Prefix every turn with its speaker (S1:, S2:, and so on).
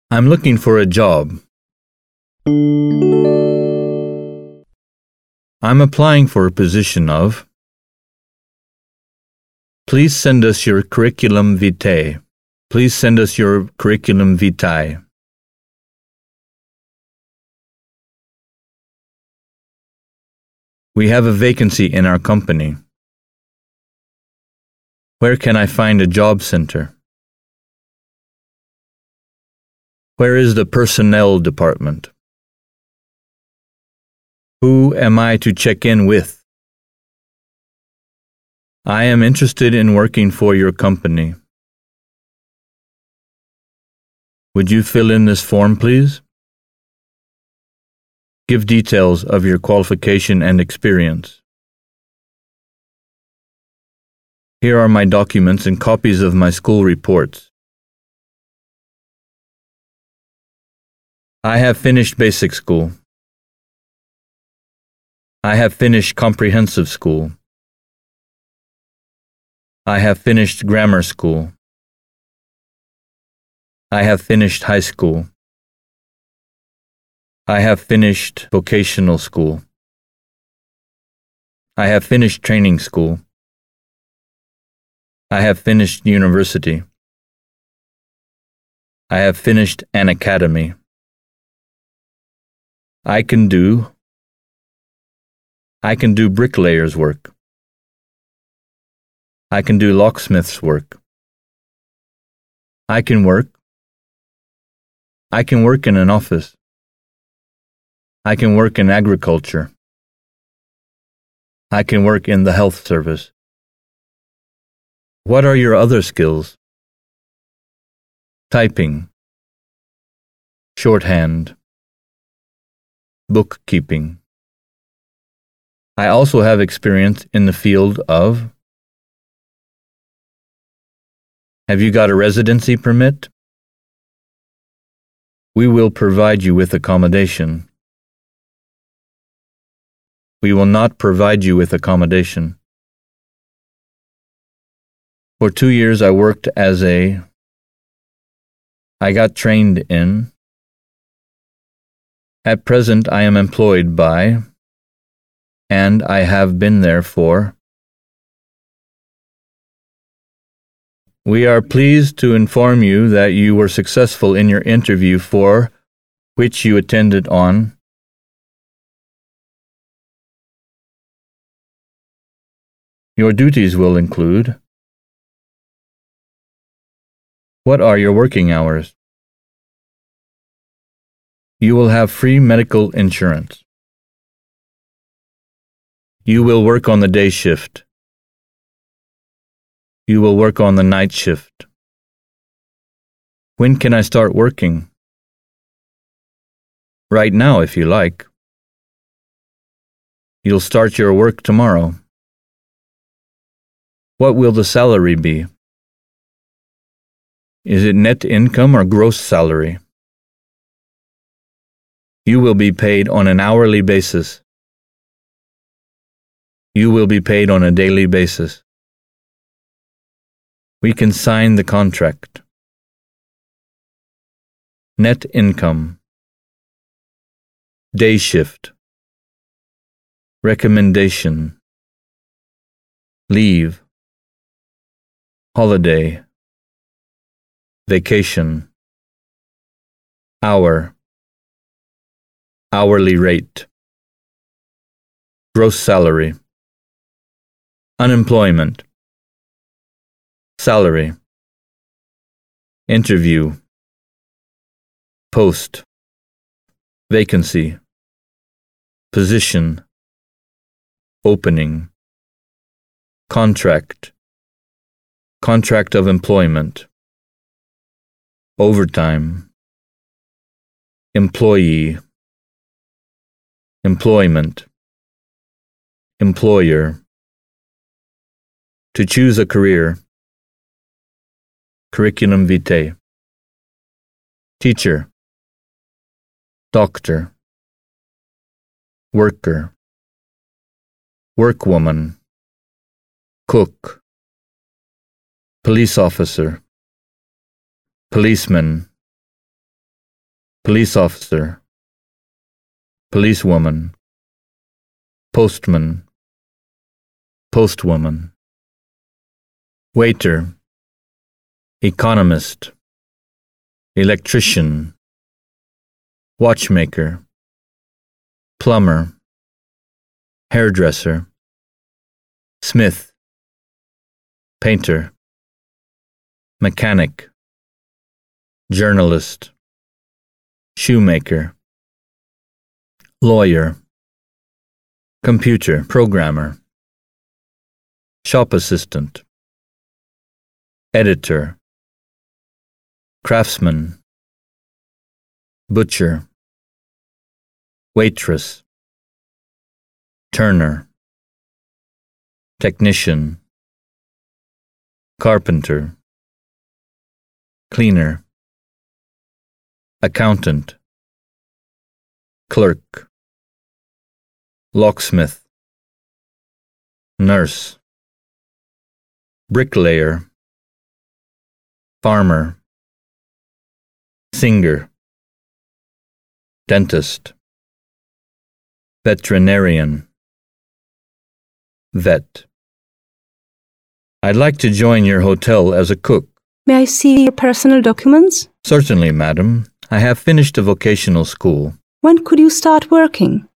S1: I'm looking for a job. I'm applying for a position of. Please send us your curriculum vitae. Please send us your curriculum vitae. We have a vacancy in our company. Where can I find a job center? Where is the personnel department? Who am I to check in with? I am interested in working for your company. Would you fill in this form, please? Give details of your qualification and experience. Here are my documents and copies of my school reports. I have finished basic school. I have finished comprehensive school. I have finished grammar school. I have finished high school. I have finished vocational school. I have finished training school. I have finished university. I have finished an academy. I can do bricklayer's work. I can do locksmith's work. I can work in an office. I can work in agriculture. I can work in the health service. What are your other skills? Typing, shorthand, bookkeeping. I also have experience in the field of. Have you got a residency permit? We will provide you with accommodation. We will not provide you with accommodation. For 2 years I worked as I got trained in. At present I am employed by, and I have been there for. We are pleased to inform you that you were successful in your interview for which you attended on. Your duties will include. What are your working hours? You will have free medical insurance. You will work on the day shift. You will work on the night shift. When can I start working? Right now, if you like. You'll start your work tomorrow. What will the salary be? Is it net income or gross salary? You will be paid on an hourly basis. You will be paid on a daily basis. We can sign the contract. Net income. Day shift. Recommendation. Leave. Holiday. Vacation. Hour. Hourly rate. Gross salary. Unemployment. Salary. Interview. Post. Vacancy. Position. Opening. Contract. Contract of employment. Overtime. Employee. Employment. Employer. To choose a career. Curriculum vitae. Teacher. Doctor. Worker. Workwoman. Cook. Police officer. Policeman. police officer, policewoman, postman, postwoman, waiter, economist, electrician, watchmaker, plumber, hairdresser, smith, painter, mechanic, journalist, shoemaker, lawyer, computer programmer, shop assistant, editor, craftsman, butcher, waitress, turner, technician, carpenter, cleaner, accountant, clerk, locksmith, nurse, bricklayer, farmer, singer, dentist, veterinarian, vet. I'd like to join your hotel as a cook.
S2: May I see your personal documents?
S1: Certainly, madam. I have finished a vocational school.
S2: When could you start working?